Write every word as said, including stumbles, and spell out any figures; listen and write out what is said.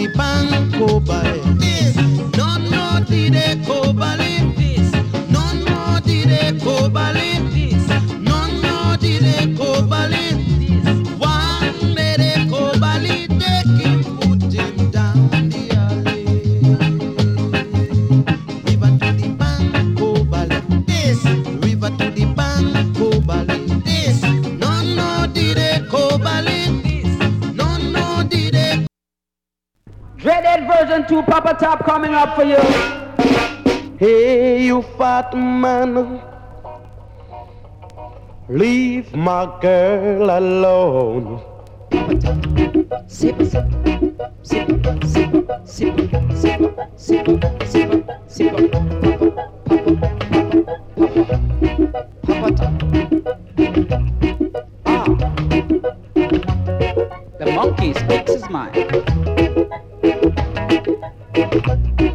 pan kobale. This, no no dide kobale. This, no no dide kobale. This, no no dide kobale. This, one mere kobale, take him, put him down the alley. River to the pan kobale. This, river to the pan kobale. This, no no dide kobale. This, no no dide. Dreaded version two, Papa Top coming up for you. Hey, you fat man, leave my girl alone. Sip, sip, sip, sip, sip, sip, sip, sip, sip, Papa Top. Ah, the monkey speaks his mind.